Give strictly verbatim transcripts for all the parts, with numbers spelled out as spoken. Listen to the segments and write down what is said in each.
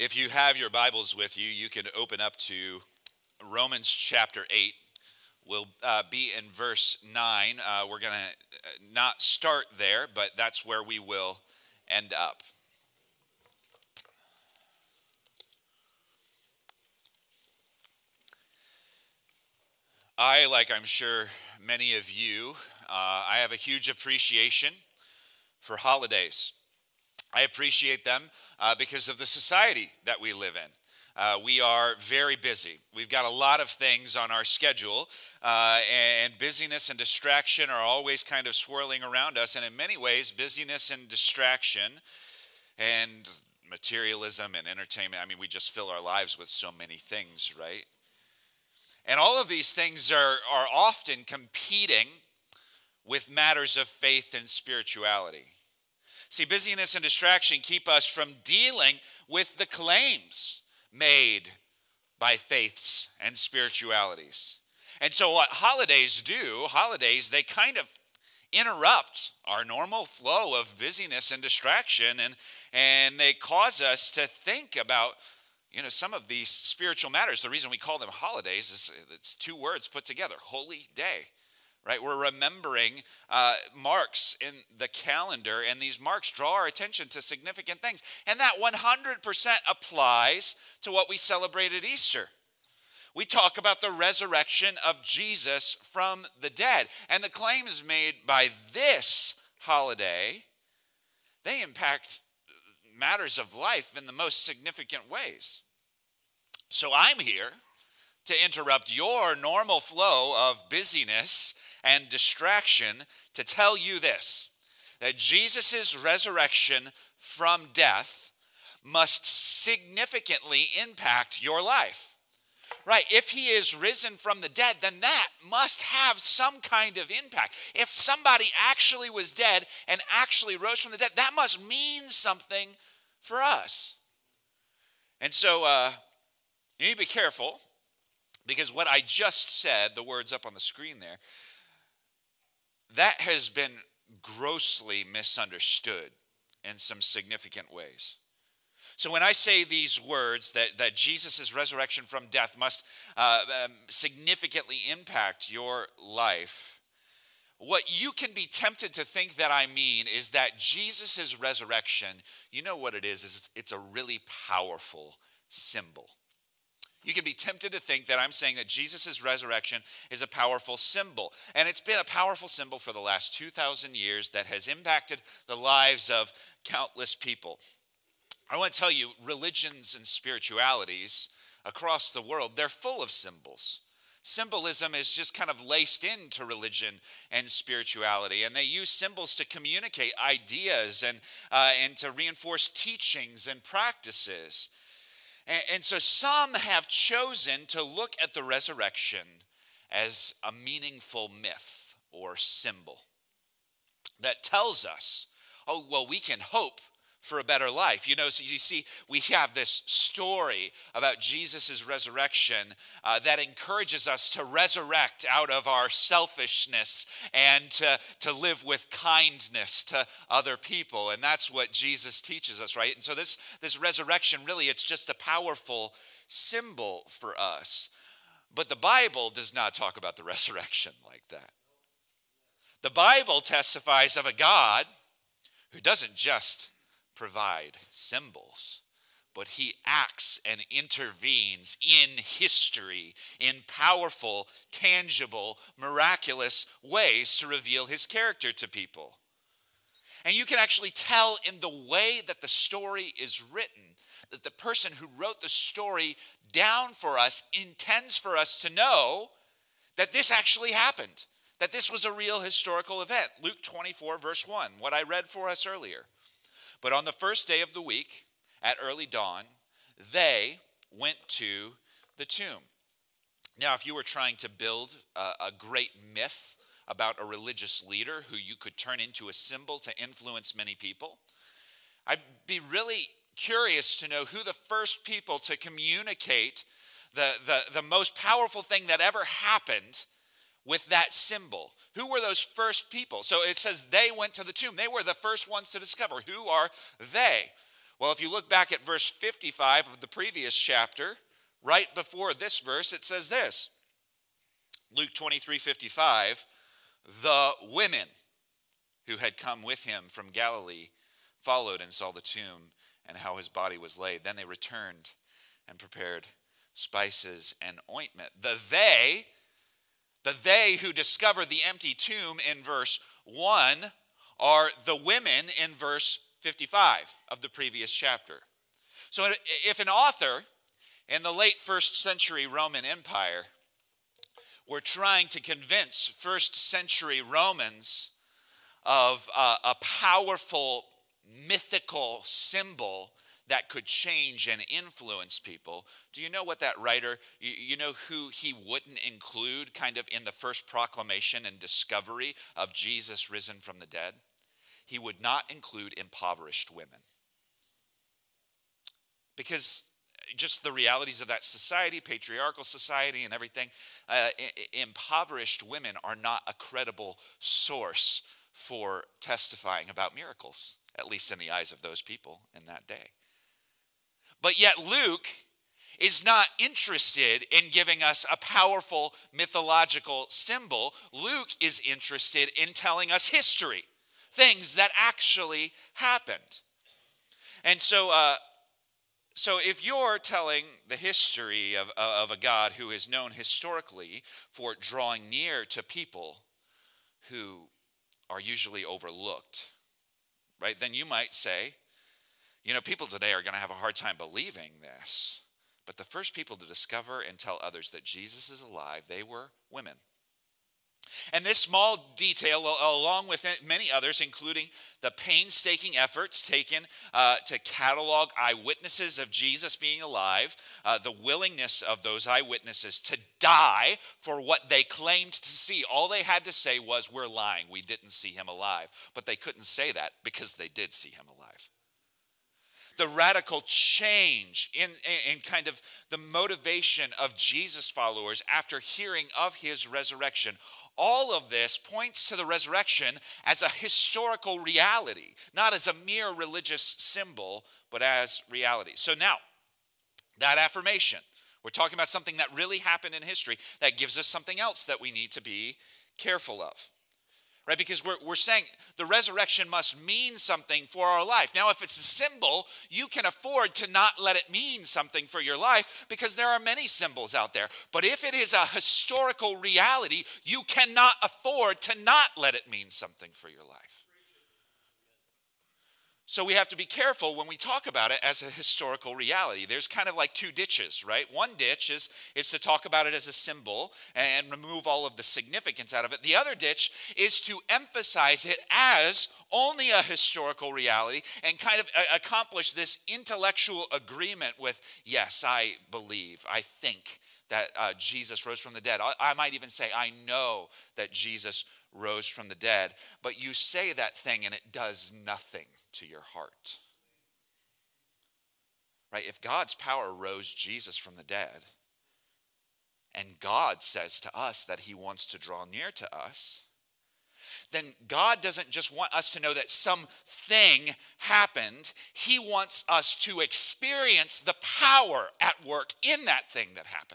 If you have your Bibles with you, you can open up to Romans chapter eight. We'll uh, be in verse nine. Uh, we're going to not start there, but that's where we will end up. I, like I'm sure many of you, uh, I have a huge appreciation for holidays. I appreciate them uh, because of the society that we live in. Uh, we are very busy. We've got a lot of things on our schedule, uh, and busyness and distraction are always kind of swirling around us. And in many ways, busyness and distraction and materialism and entertainment, I mean, we just fill our lives with so many things, right? And all of these things are, are often competing with matters of faith and spirituality. See, busyness and distraction keep us from dealing with the claims made by faiths and spiritualities. And so what holidays do, holidays, they kind of interrupt our normal flow of busyness and distraction, and, and they cause us to think about, you know, some of these spiritual matters. The reason we call them holidays is it's two words put together, holy day. Right, we're remembering uh, marks in the calendar, and these marks draw our attention to significant things. And that one hundred percent applies to what we celebrate at Easter. We talk about the resurrection of Jesus from the dead. And the claims made by this holiday, they impact matters of life in the most significant ways. So I'm here to interrupt your normal flow of busyness and distraction to tell you this, that Jesus' resurrection from death must significantly impact your life. Right, if he is risen from the dead, then that must have some kind of impact. If somebody actually was dead and actually rose from the dead, that must mean something for us. And so uh, you need to be careful, because what I just said, the words up on the screen there, that has been grossly misunderstood in some significant ways. So when I say these words, that, that Jesus' resurrection from death must uh, um, significantly impact your life, what you can be tempted to think that I mean is that Jesus' resurrection, you know what it is, is it's a really powerful symbol. You can be tempted to think that I'm saying that Jesus' resurrection is a powerful symbol. And it's been a powerful symbol for the last two thousand years that has impacted the lives of countless people. I want to tell you, religions and spiritualities across the world, they're full of symbols. Symbolism is just kind of laced into religion and spirituality. And they use symbols to communicate ideas and, uh, and to reinforce teachings and practices. And so some have chosen to look at the resurrection as a meaningful myth or symbol that tells us, oh, well, we can hope for a better life. You know, so you see, we have this story about Jesus' resurrection uh, that encourages us to resurrect out of our selfishness and to, to live with kindness to other people. And that's what Jesus teaches us, right? And so this, this resurrection, really, it's just a powerful symbol for us. But the Bible does not talk about the resurrection like that. The Bible testifies of a God who doesn't just provide symbols, but he acts and intervenes in history in powerful, tangible, miraculous ways to reveal his character to people. And you can actually tell in the way that the story is written that the person who wrote the story down for us intends for us to know that this actually happened, that this was a real historical event. Luke twenty-four, verse one, what I read for us earlier. But on the first day of the week, at early dawn, they went to the tomb. Now, if you were trying to build a, a great myth about a religious leader who you could turn into a symbol to influence many people, I'd be really curious to know who the first people to communicate the, the, the most powerful thing that ever happened with that symbol. Who were those first people? So it says they went to the tomb. They were the first ones to discover. Who are they? Well, if you look back at verse fifty-five of the previous chapter, right before this verse, it says this. Luke twenty-three fifty-five, the women who had come with him from Galilee followed and saw the tomb and how his body was laid. Then they returned and prepared spices and ointment. The they, the they who discovered the empty tomb in verse one are the women in verse fifty-five of the previous chapter. So if an author in the late first century Roman Empire were trying to convince first century Romans of uh, a powerful mythical symbol that could change and influence people, do you know what that writer, you, you know who he wouldn't include kind of in the first proclamation and discovery of Jesus risen from the dead? He would not include impoverished women. Because just the realities of that society, patriarchal society and everything, uh, impoverished women are not a credible source for testifying about miracles, at least in the eyes of those people in that day. But yet Luke is not interested in giving us a powerful mythological symbol. Luke is interested in telling us history, things that actually happened. And so, uh, so if you're telling the history of, of a God who is known historically for drawing near to people who are usually overlooked, right? Then you might say, you know, people today are going to have a hard time believing this. But the first people to discover and tell others that Jesus is alive, they were women. And this small detail, along with many others, including the painstaking efforts taken uh, to catalog eyewitnesses of Jesus being alive, uh, the willingness of those eyewitnesses to die for what they claimed to see. All they had to say was, we're lying, we didn't see him alive. But they couldn't say that because they did see him alive. The radical change in, in, in kind of the motivation of Jesus followers after hearing of his resurrection. All of this points to the resurrection as a historical reality, not as a mere religious symbol, but as reality. So now, that affirmation, we're talking about something that really happened in history that gives us something else that we need to be careful of. Right, because we're, we're saying the resurrection must mean something for our life. Now, if it's a symbol, you can afford to not let it mean something for your life because there are many symbols out there. But if it is a historical reality, you cannot afford to not let it mean something for your life. So we have to be careful when we talk about it as a historical reality. There's kind of like two ditches, right? One ditch is, is to talk about it as a symbol and remove all of the significance out of it. The other ditch is to emphasize it as only a historical reality and kind of accomplish this intellectual agreement with, yes, I believe, I think that uh, Jesus rose from the dead. I, I might even say, I know that Jesus rose from the dead, but you say that thing and it does nothing to your heart. Right? If God's power rose Jesus from the dead, and God says to us that he wants to draw near to us, then God doesn't just want us to know that something happened. He wants us to experience the power at work in that thing that happened.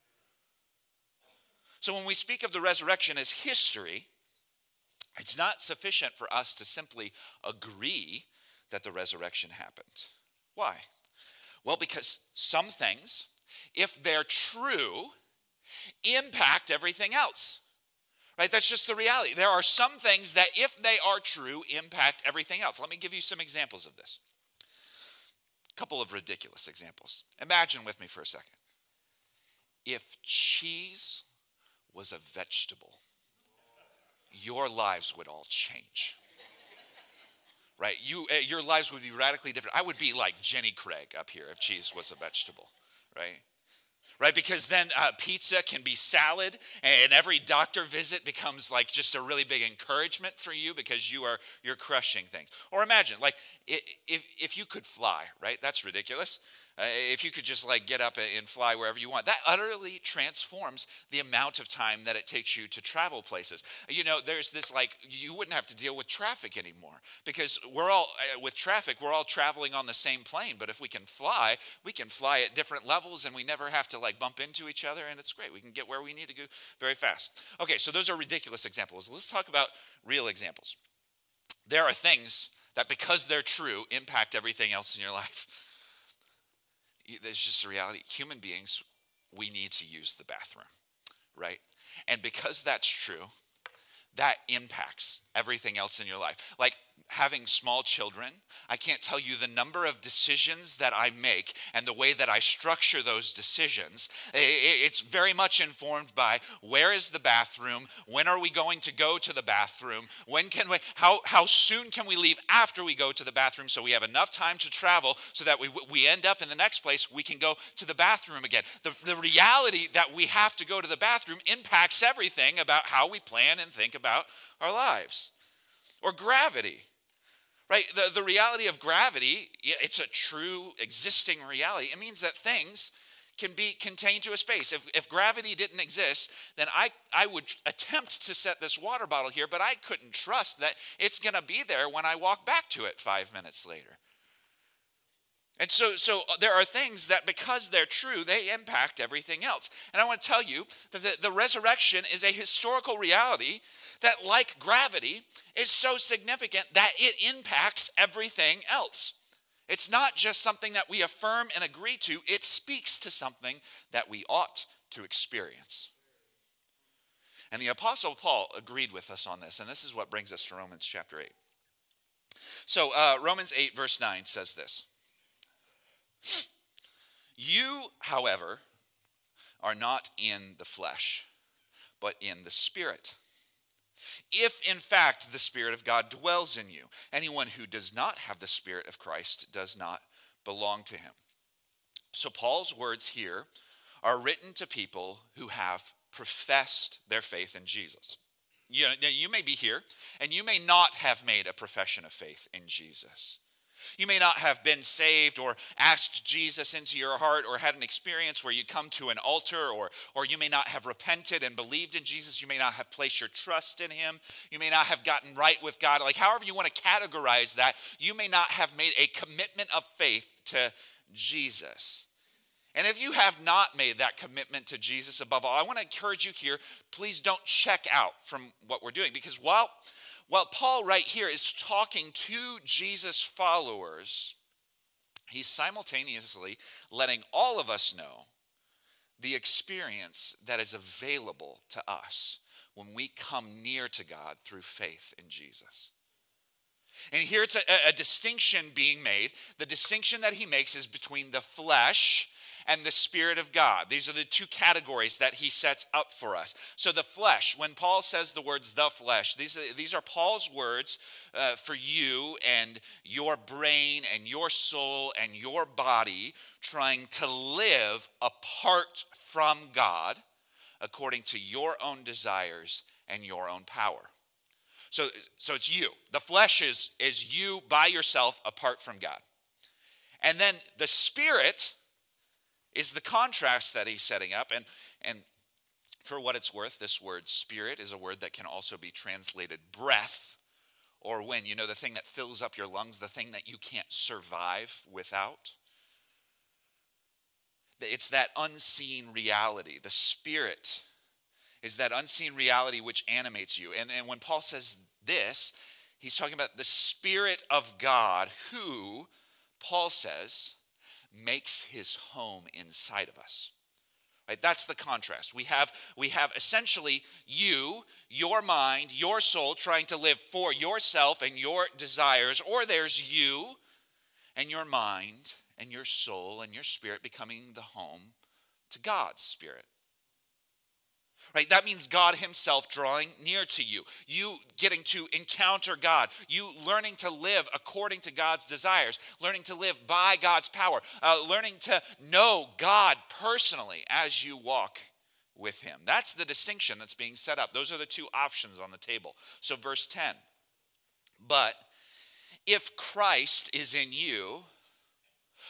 So when we speak of the resurrection as history, it's not sufficient for us to simply agree that the resurrection happened. Why? Well, because some things, if they're true, impact everything else. Right? That's just the reality. There are some things that, if they are true, impact everything else. Let me give you some examples of this. A couple of ridiculous examples. Imagine with me for a second. If cheese was a vegetable, your lives would all change. Right? You, uh, your lives would be radically different. I would be like Jenny Craig up here if cheese was a vegetable. Right? Right? Because then uh, pizza can be salad, and every doctor visit becomes like just a really big encouragement for you because you are you're crushing things. Or imagine, like if if you could fly, right? That's ridiculous. Uh, if you could just like get up and fly wherever you want, that utterly transforms the amount of time that it takes you to travel places. You know, there's this like, you wouldn't have to deal with traffic anymore because we're all, uh, with traffic, we're all traveling on the same plane. But if we can fly, we can fly at different levels and we never have to like bump into each other, and it's great. We can get where we need to go very fast. Okay, so those are ridiculous examples. Let's talk about real examples. There are things that because they're true impact everything else in your life. There's just a reality. Human beings, we need to use the bathroom, right? And because that's true, that impacts everything else in your life. Like having small children, I can't tell you the number of decisions that I make and the way that I structure those decisions. It's very much informed by where is the bathroom, when are we going to go to the bathroom, when can we, how, how soon can we leave after we go to the bathroom so we have enough time to travel so that we, we end up in the next place, we can go to the bathroom again. The, the reality that we have to go to the bathroom impacts everything about how we plan and think about our lives. Or gravity. Right, the, the reality of gravity, it's a true existing reality. It means that things can be contained to a space. If, if gravity didn't exist, then I, I would attempt to set this water bottle here, but I couldn't trust that it's going to be there when I walk back to it five minutes later. And so, so there are things that because they're true, they impact everything else. And I want to tell you that the, the resurrection is a historical reality that, like gravity, is so significant that it impacts everything else. It's not just something that we affirm and agree to, it speaks to something that we ought to experience. And the Apostle Paul agreed with us on this, and this is what brings us to Romans chapter eight. So uh, Romans eight verse nine says this. You, however, are not in the flesh, but in the Spirit. If, in fact, the Spirit of God dwells in you, anyone who does not have the Spirit of Christ does not belong to him. So Paul's words here are written to people who have professed their faith in Jesus. You know, you may be here, and you may not have made a profession of faith in Jesus. You may not have been saved or asked Jesus into your heart or had an experience where you come to an altar, or, or you may not have repented and believed in Jesus. You may not have placed your trust in him. You may not have gotten right with God. Like however you want to categorize that, you may not have made a commitment of faith to Jesus. And if you have not made that commitment to Jesus above all, I want to encourage you here, please don't check out from what we're doing. Because while... While Paul right here is talking to Jesus' followers, he's simultaneously letting all of us know the experience that is available to us when we come near to God through faith in Jesus. And here it's a, a distinction being made. The distinction that he makes is between the flesh and the Spirit of God. These are the two categories that he sets up for us. So the flesh, when Paul says the words the flesh, these are, these are Paul's words uh, for you and your brain and your soul and your body trying to live apart from God according to your own desires and your own power. So, so it's you. The flesh is, is you by yourself apart from God. And then the Spirit is the contrast that he's setting up. And, and for what it's worth, this word spirit is a word that can also be translated breath or wind. You know, the thing that fills up your lungs, the thing that you can't survive without. It's that unseen reality. The Spirit is that unseen reality which animates you. And, and when Paul says this, he's talking about the Spirit of God who, Paul says, makes his home inside of us. Right? That's the contrast. We have, we have essentially you, your mind, your soul trying to live for yourself and your desires, or there's you and your mind and your soul and your spirit becoming the home to God's Spirit. Right? That means God himself drawing near to you. You getting to encounter God. You learning to live according to God's desires. Learning to live by God's power. Uh, learning to know God personally as you walk with him. That's the distinction that's being set up. Those are the two options on the table. So verse ten. But if Christ is in you,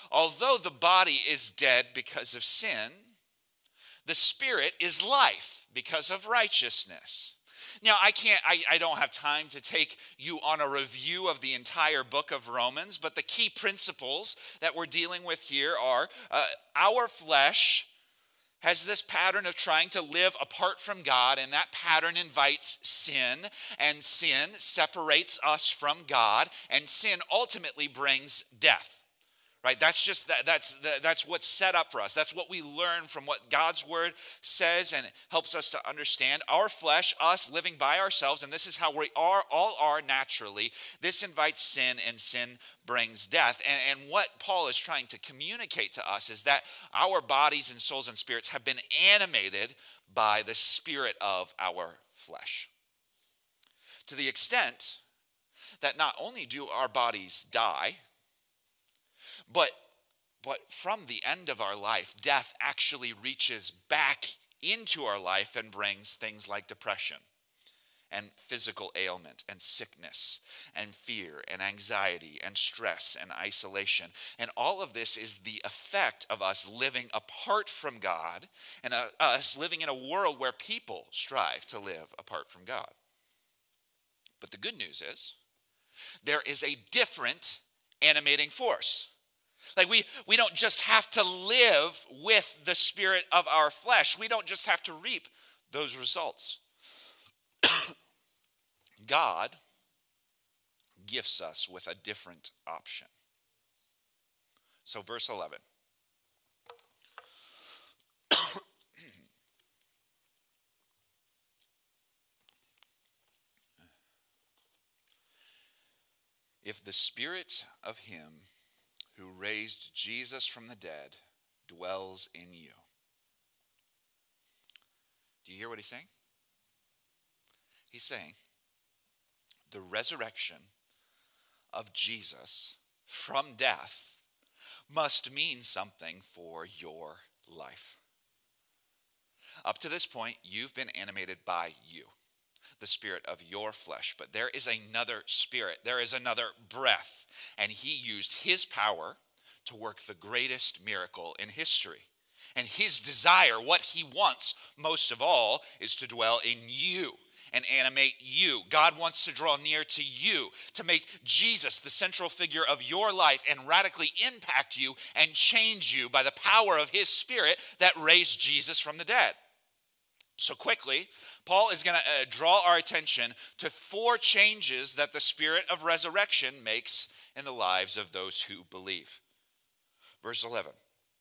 although the body is dead because of sin, the spirit is life because of righteousness. Now, I can't, I, I don't have time to take you on a review of the entire book of Romans, but the key principles that we're dealing with here are uh, our flesh has this pattern of trying to live apart from God, and that pattern invites sin, and sin separates us from God, and sin ultimately brings death. Right? That's just that that's that's what's set up for us. That's what we learn from what God's word says, and it helps us to understand our flesh, us living by ourselves, and this is how we are all are naturally. This invites sin, and sin brings death. And, and what Paul is trying to communicate to us is that our bodies and souls and spirits have been animated by the spirit of our flesh. To the extent that not only do our bodies die, But, but from the end of our life, death actually reaches back into our life and brings things like depression and physical ailment and sickness and fear and anxiety and stress and isolation. And all of this is the effect of us living apart from God and uh, us living in a world where people strive to live apart from God. But the good news is there is a different animating force. Like we, we don't just have to live with the spirit of our flesh. We don't just have to reap those results. God gifts us with a different option. So verse eleven. If the spirit of him who raised Jesus from the dead dwells in you. Do you hear what he's saying? He's saying the resurrection of Jesus from death must mean something for your life. Up to this point, you've been animated by you, the spirit of your flesh. But there is another spirit. There is another breath. And he used his power to work the greatest miracle in history. And his desire, what he wants most of all, is to dwell in you and animate you. God wants to draw near to you, to make Jesus the central figure of your life and radically impact you and change you by the power of his spirit that raised Jesus from the dead. So quickly, Paul is going to uh, draw our attention to four changes that the spirit of resurrection makes in the lives of those who believe. Verse eleven.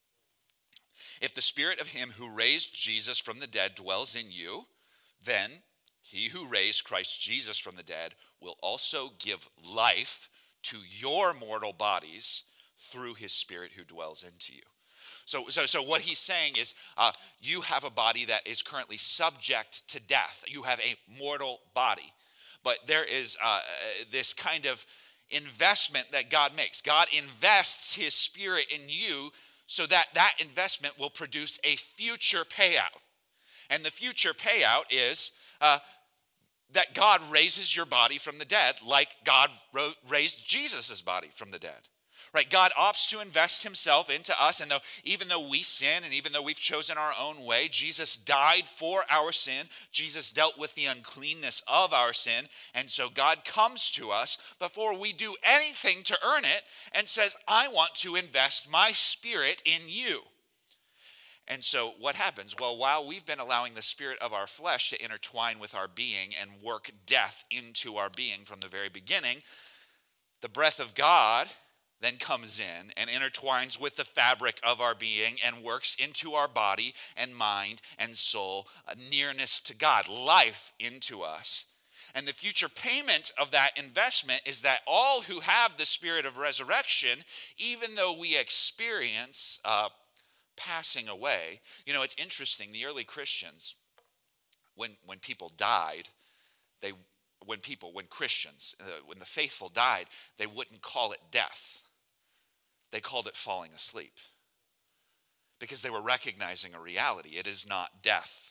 If the spirit of him who raised Jesus from the dead dwells in you, then he who raised Christ Jesus from the dead will also give life to your mortal bodies through his spirit who dwells into you. So, so, so what he's saying is uh, you have a body that is currently subject to death. You have a mortal body. But there is uh, this kind of investment that God makes. God invests his spirit in you so that that investment will produce a future payout. And the future payout is uh, that God raises your body from the dead like God ro- raised Jesus' body from the dead. Right? God opts to invest himself into us, and though even though we sin and even though we've chosen our own way, Jesus died for our sin. Jesus dealt with the uncleanness of our sin, and so God comes to us before we do anything to earn it and says, I want to invest my spirit in you. And so what happens? Well, while we've been allowing the spirit of our flesh to intertwine with our being and work death into our being from the very beginning, the breath of God then comes in and intertwines with the fabric of our being and works into our body and mind and soul, a nearness to God, life into us. And the future payment of that investment is that all who have the spirit of resurrection, even though we experience uh, passing away, you know, it's interesting, the early Christians, when, when people died, they when people, when Christians, uh, when the faithful died, they wouldn't call it death. They called it falling asleep because they were recognizing a reality. It is not death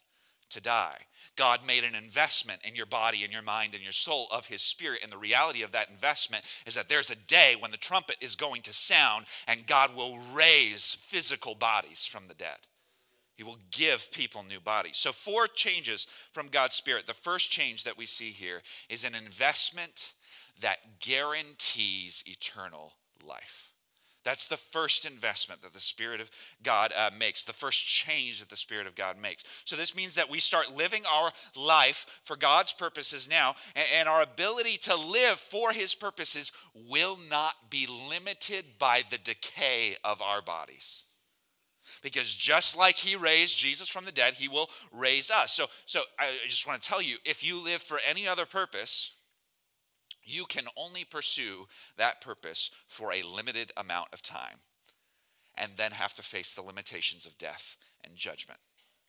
to die. God made an investment in your body and your mind and your soul of his Spirit. And the reality of that investment is that there's a day when the trumpet is going to sound and God will raise physical bodies from the dead. He will give people new bodies. So four changes from God's Spirit. The first change that we see here is an investment that guarantees eternal life. That's the first investment that the Spirit of God uh, makes, the first change that the Spirit of God makes. So this means that we start living our life for God's purposes now, and, and our ability to live for his purposes will not be limited by the decay of our bodies. Because just like he raised Jesus from the dead, he will raise us. So, so I just want to tell you, if you live for any other purpose, you can only pursue that purpose for a limited amount of time and then have to face the limitations of death and judgment.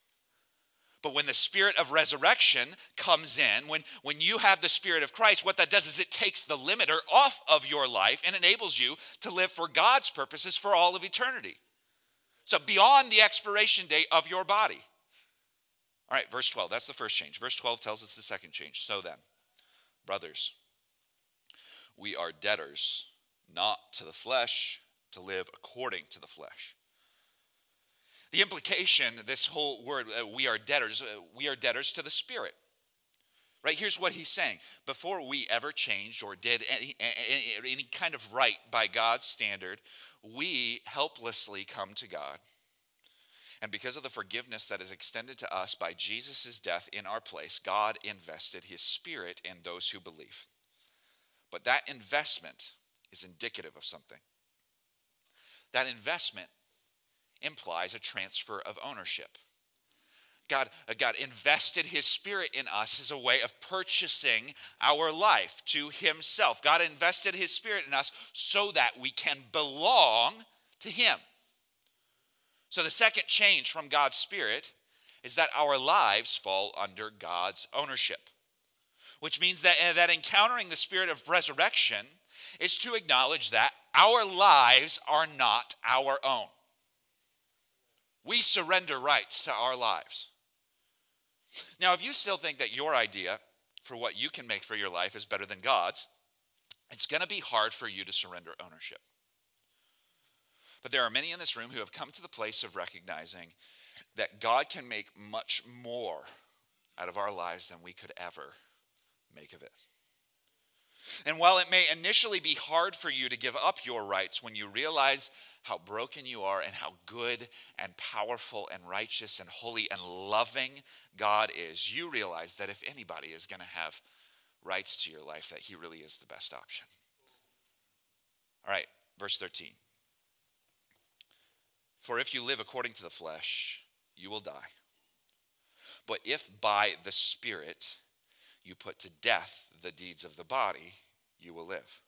But when the Spirit of resurrection comes in, when, when you have the Spirit of Christ, what that does is it takes the limiter off of your life and enables you to live for God's purposes for all of eternity. So beyond the expiration date of your body. All right, verse twelve, that's the first change. Verse twelve tells us the second change. So then, brothers, we are debtors, not to the flesh, to live according to the flesh. The implication, this whole word, uh, we are debtors, uh, we are debtors to the Spirit. Right, here's what he's saying. Before we ever changed or did any, any, any kind of right by God's standard, we helplessly come to God. And because of the forgiveness that is extended to us by Jesus' death in our place, God invested his Spirit in those who believe. But that investment is indicative of something. That investment implies a transfer of ownership. God, God invested his Spirit in us as a way of purchasing our life to himself. God invested his Spirit in us so that we can belong to him. So the second change from God's Spirit is that our lives fall under God's ownership. Which means that, uh, that encountering the Spirit of resurrection is to acknowledge that our lives are not our own. We surrender rights to our lives. Now, if you still think that your idea for what you can make for your life is better than God's, it's going to be hard for you to surrender ownership. But there are many in this room who have come to the place of recognizing that God can make much more out of our lives than we could ever make of it. And while it may initially be hard for you to give up your rights when you realize how broken you are and how good and powerful and righteous and holy and loving God is, you realize that if anybody is going to have rights to your life, that he really is the best option. All right, verse thirteen. For if you live according to the flesh, you will die. But if by the Spirit you put to death the deeds of the body, you will live.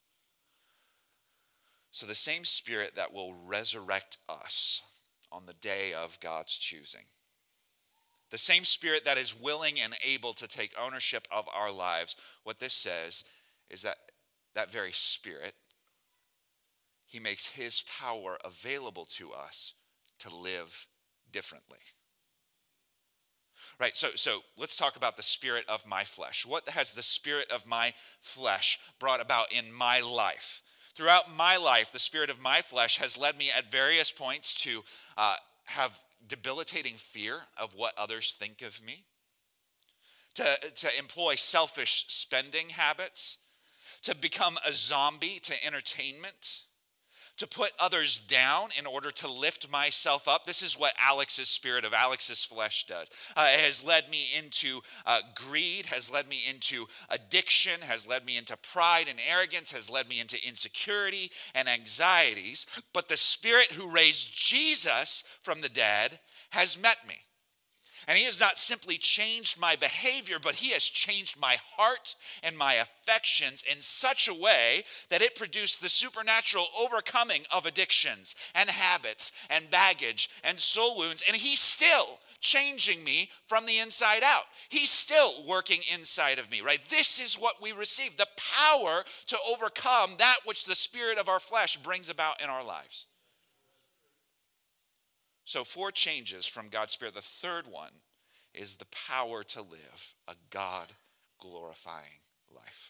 So the same Spirit that will resurrect us on the day of God's choosing, the same Spirit that is willing and able to take ownership of our lives, what this says is that that very Spirit, he makes his power available to us to live differently. Right, so, so let's talk about the spirit of my flesh. What has the spirit of my flesh brought about in my life? Throughout my life, the spirit of my flesh has led me at various points to uh, have debilitating fear of what others think of me, to, to employ selfish spending habits, to become a zombie to entertainment, to put others down in order to lift myself up. This is what Alex's spirit of Alex's flesh does. Uh, it has led me into uh, greed, has led me into addiction, has led me into pride and arrogance, has led me into insecurity and anxieties. But the Spirit who raised Jesus from the dead has met me. And he has not simply changed my behavior, but he has changed my heart and my affections in such a way that it produced the supernatural overcoming of addictions and habits and baggage and soul wounds. And he's still changing me from the inside out. He's still working inside of me, right? This is what we receive, the power to overcome that which the spirit of our flesh brings about in our lives. So four changes from God's Spirit. The third one is the power to live a God-glorifying life.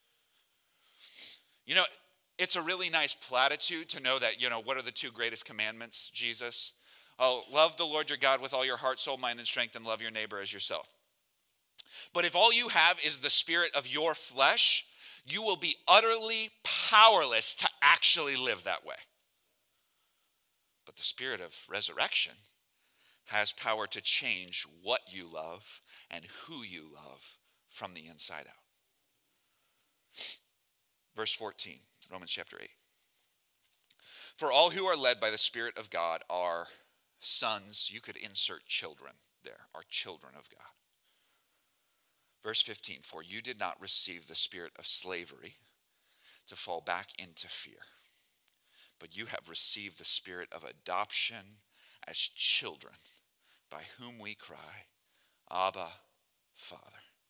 You know, it's a really nice platitude to know that, you know, what are the two greatest commandments, Jesus? Oh, love the Lord your God with all your heart, soul, mind, and strength, and love your neighbor as yourself. But if all you have is the spirit of your flesh, you will be utterly powerless to actually live that way. But the spirit of resurrection has power to change what you love and who you love from the inside out. Verse fourteen, Romans chapter eight. For all who are led by the Spirit of God are sons. You could insert children there, are children of God. Verse fifteen, for you did not receive the spirit of slavery to fall back into fear, but you have received the spirit of adoption as children, by whom we cry, Abba, Father.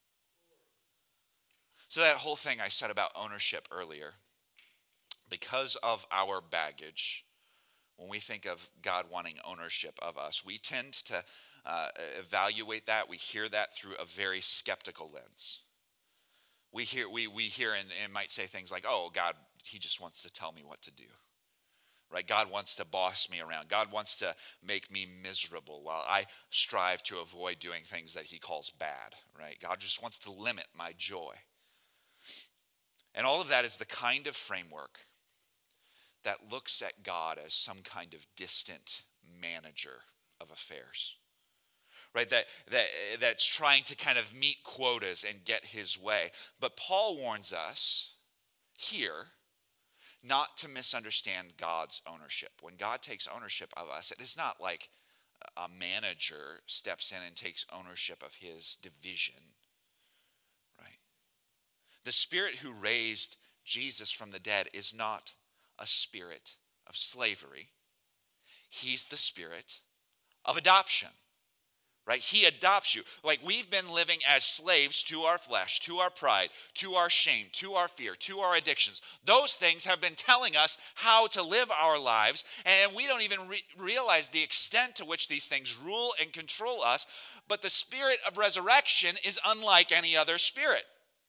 So that whole thing I said about ownership earlier, because of our baggage, when we think of God wanting ownership of us, we tend to uh, evaluate that. We hear that through a very skeptical lens. We hear, we, we hear and, and might say things like, oh, God, he just wants to tell me what to do. Right? God wants to boss me around. God wants to make me miserable while I strive to avoid doing things that he calls bad. Right? God just wants to limit my joy. And all of that is the kind of framework that looks at God as some kind of distant manager of affairs. Right? That, that, that's trying to kind of meet quotas and get his way. But Paul warns us here not to misunderstand God's ownership. When God takes ownership of us, it is not like a manager steps in and takes ownership of his division. Right? The Spirit who raised Jesus from the dead is not a spirit of slavery. He's the Spirit of adoption. Right? He adopts you. Like we've been living as slaves to our flesh, to our pride, to our shame, to our fear, to our addictions. Those things have been telling us how to live our lives, and we don't even re- realize the extent to which these things rule and control us. But the spirit of resurrection is unlike any other spirit.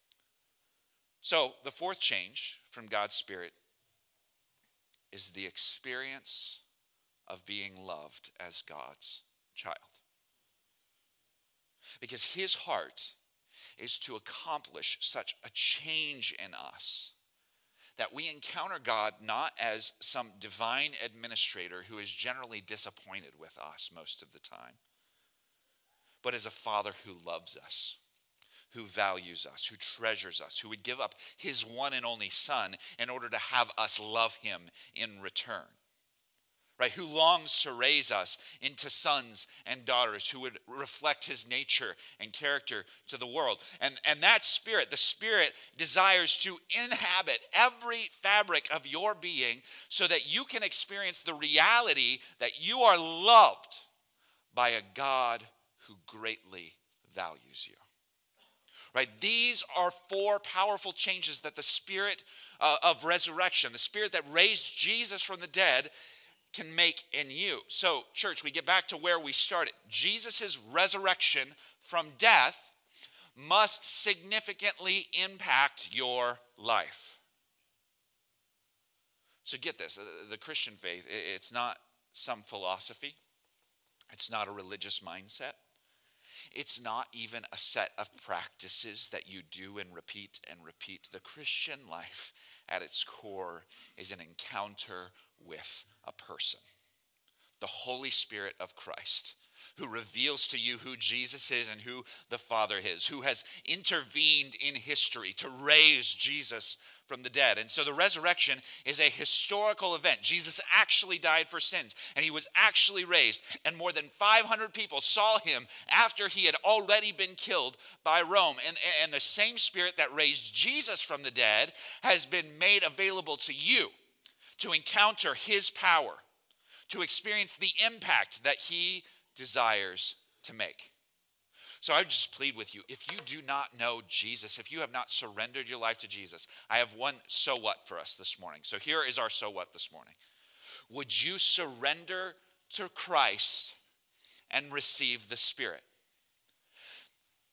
So the fourth change from God's Spirit is the experience of being loved as God's child. Because his heart is to accomplish such a change in us that we encounter God not as some divine administrator who is generally disappointed with us most of the time, but as a father who loves us, who values us, who treasures us, who would give up his one and only Son in order to have us love him in return. Right, who longs to raise us into sons and daughters who would reflect his nature and character to the world. And, and that Spirit, the Spirit desires to inhabit every fabric of your being so that you can experience the reality that you are loved by a God who greatly values you. Right, these are four powerful changes that the Spirit uh, of resurrection, the Spirit that raised Jesus from the dead, can make in you. So, church, we get back to where we started. Jesus' resurrection from death must significantly impact your life. So get this, the Christian faith, it's not some philosophy. It's not a religious mindset. It's not even a set of practices that you do and repeat and repeat. The Christian life at its core is an encounter with a person, the Holy Spirit of Christ, who reveals to you who Jesus is and who the Father is, who has intervened in history to raise Jesus from the dead. And so the resurrection is a historical event. Jesus actually died for sins, and he was actually raised, and more than five hundred people saw him after he had already been killed by Rome. And, and the same Spirit that raised Jesus from the dead has been made available to you to encounter his power, to experience the impact that he desires to make. So I just plead with you, if you do not know Jesus, if you have not surrendered your life to Jesus, I have one so what for us this morning. So here is our so what this morning. Would you surrender to Christ and receive the Spirit?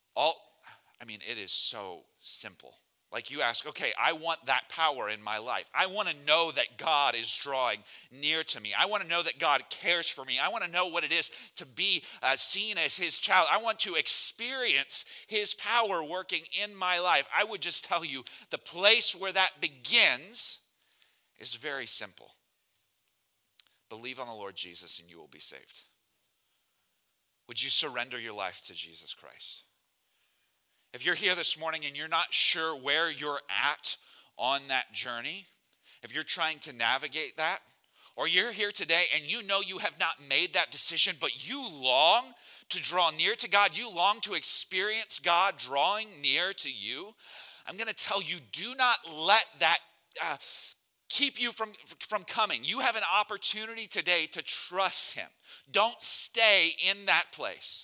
All, I mean, it is so simple. Like you ask, okay, I want that power in my life. I want to know that God is drawing near to me. I want to know that God cares for me. I want to know what it is to be uh, seen as his child. I want to experience his power working in my life. I would just tell you, the place where that begins is very simple. Believe on the Lord Jesus and you will be saved. Would you surrender your life to Jesus Christ? If you're here this morning and you're not sure where you're at on that journey, if you're trying to navigate that, or you're here today and you know you have not made that decision, but you long to draw near to God, you long to experience God drawing near to you, I'm going to tell you, do not let that uh, keep you from, from coming. You have an opportunity today to trust him. Don't stay in that place.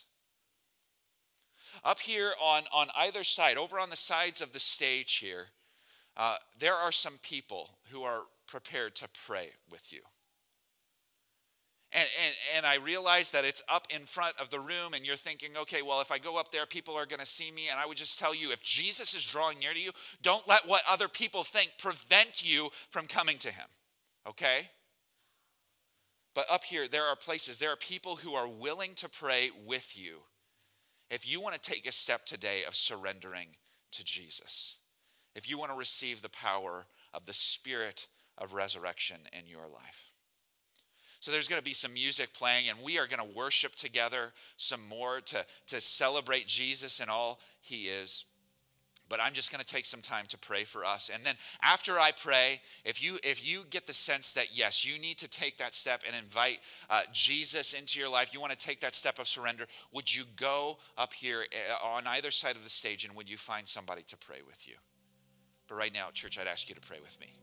Up here on, on either side, over on the sides of the stage here, uh, there are some people who are prepared to pray with you. And, and, and I realize that it's up in front of the room and you're thinking, okay, well, if I go up there, people are going to see me. And I would just tell you, if Jesus is drawing near to you, don't let what other people think prevent you from coming to him, okay? But up here, there are places, there are people who are willing to pray with you. If you want to take a step today of surrendering to Jesus, if you want to receive the power of the Spirit of resurrection in your life. So there's going to be some music playing and we are going to worship together some more to, to celebrate Jesus and all he is. But I'm just going to take some time to pray for us. And then after I pray, if you if you get the sense that, yes, you need to take that step and invite uh, Jesus into your life, you want to take that step of surrender, would you go up here on either side of the stage and would you find somebody to pray with you? But right now, church, I'd ask you to pray with me.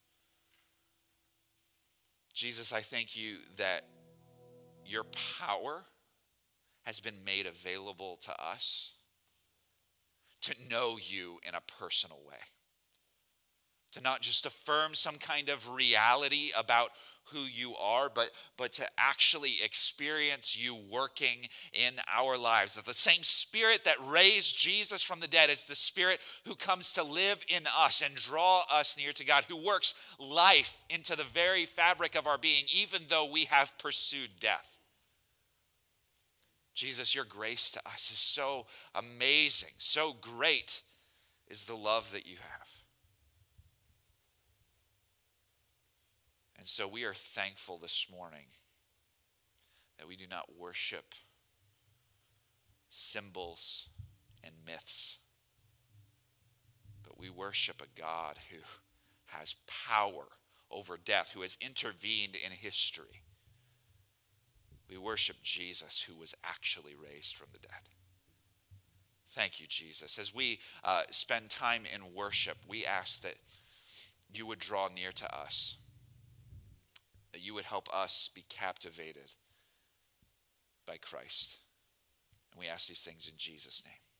Jesus, I thank you that your power has been made available to us to know you in a personal way. To not just affirm some kind of reality about who you are, but, but to actually experience you working in our lives. That the same Spirit that raised Jesus from the dead is the Spirit who comes to live in us and draw us near to God, who works life into the very fabric of our being, even though we have pursued death. Jesus, your grace to us is so amazing, so great is the love that you have. And so we are thankful this morning that we do not worship symbols and myths, but we worship a God who has power over death, who has intervened in history. We worship Jesus, who was actually raised from the dead. Thank you, Jesus. As we uh, spend time in worship, we ask that you would draw near to us, that you would help us be captivated by Christ. And we ask these things in Jesus' name.